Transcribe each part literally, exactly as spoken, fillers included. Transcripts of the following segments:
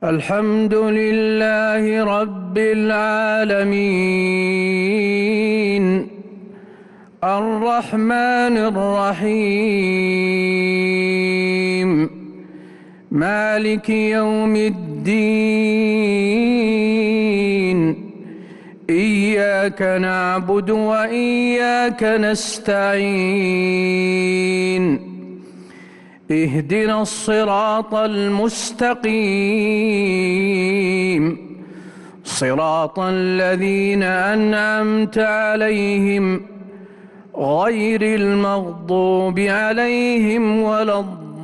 الحمد لله رب العالمين الرحمن الرحيم مالك يوم الدين إياك نعبد وإياك نستعين اهدنا الصراط المستقيم صراط الذين أنعمت عليهم غير المغضوب عليهم ولا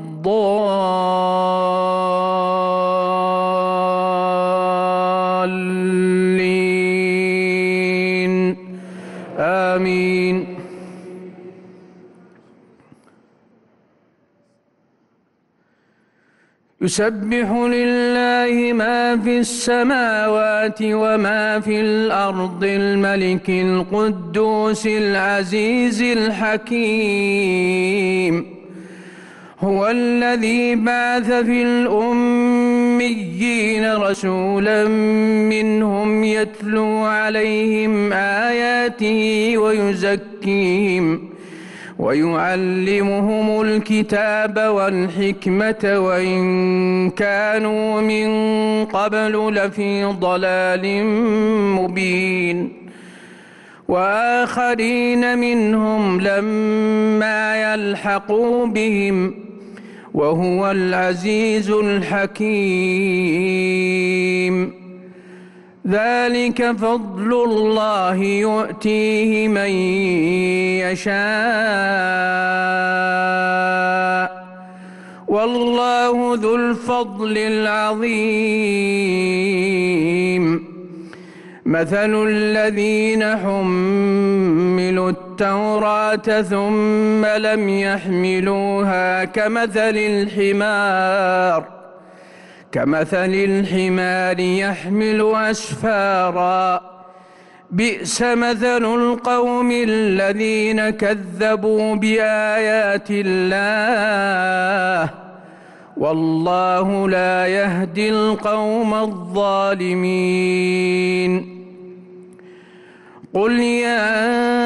الضالين آمين. يسبح لله ما في السماوات وما في الأرض الملك القدوس العزيز الحكيم هو الذي بعث في الأميين رسولا منهم يتلو عليهم آياته ويزكيهم ويعلمهم الكتاب والحكمة وإن كانوا من قبل لفي ضلال مبين وآخرين منهم لما يلحقوا بهم وهو العزيز الحكيم. ذلك فضل الله يؤتيه من يشاء والله ذو الفضل العظيم. مثل الذين حملوا التوراة ثم لم يحملوها كمثل الحمار كمثل الحمار يحمل أسفارا بئس مثل القوم الذين كذبوا بآيات الله والله لا يهدي القوم الظالمين. قل يا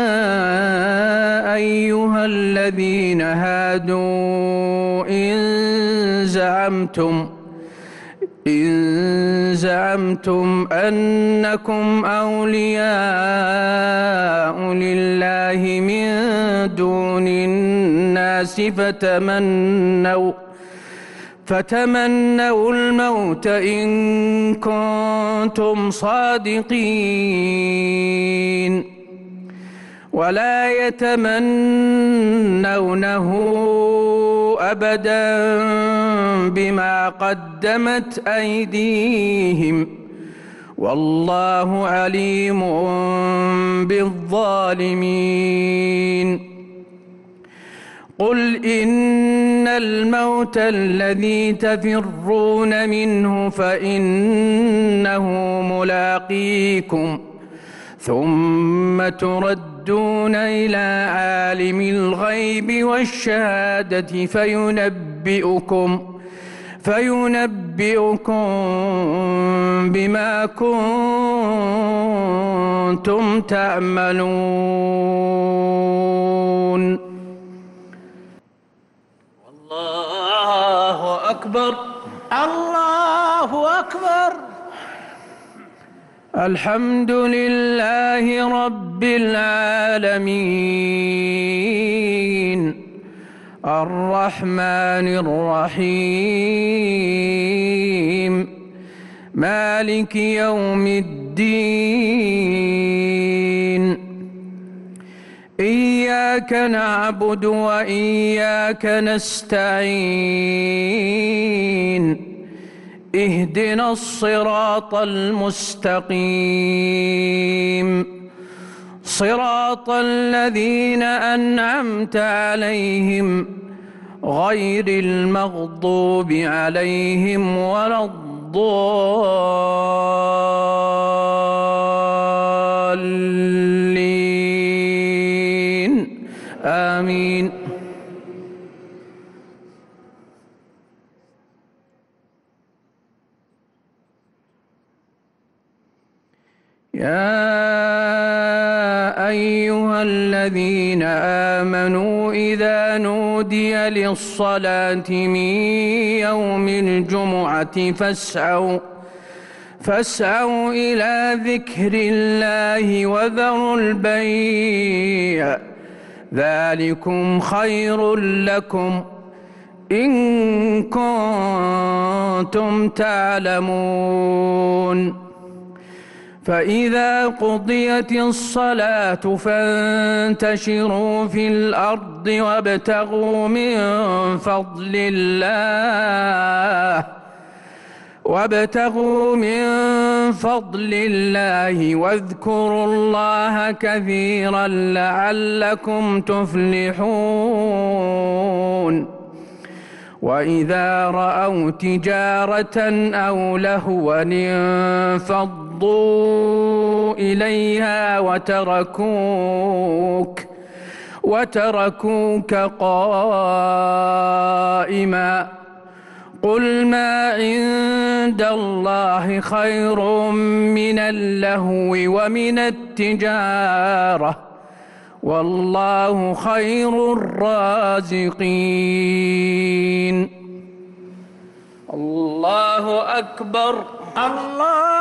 أيها الذين هادوا إن زعمتم إن زعمتم أنكم أولياء لله من دون الناس فتمنوا فتمنوا الموت إن كنتم صادقين ولا يتمنونه أبدا بما قدمت أيديهم والله عليم بالظالمين. قل إن الموت الذي تفرون منه فإنه ملاقيكم ثم تردون إلى عالم الغيب والشهادة فينبئكم فينبئكم بما كنتم تعملون. الله أكبر الله أكبر. الحمد لله رب العالمين الرحمن الرحيم مالك يوم الدين إياك نعبد وإياك نستعين اهدنا الصراط المستقيم صراط الذين أنعمت عليهم غير المغضوب عليهم ولا الضالين آمين. يا أيها الذين آمنوا إذا نودي للصلاة من يوم الجمعة فاسعوا فاسعوا إلى ذكر الله وذروا البيع ذلكم خير لكم إن كنتم تعلمون فإذا قضيت الصلاة فانتشروا في الأرض وابتغوا من فضل الله وابتغوا من فضل الله واذكروا الله كثيرا لعلكم تفلحون وإذا رأوا تجارة أو لهوا انفضوا إليها وتركوك وتركوك قائما قل ما عند الله خير من اللهو ومن التجارة والله خير الرازقين الله أكبر. الله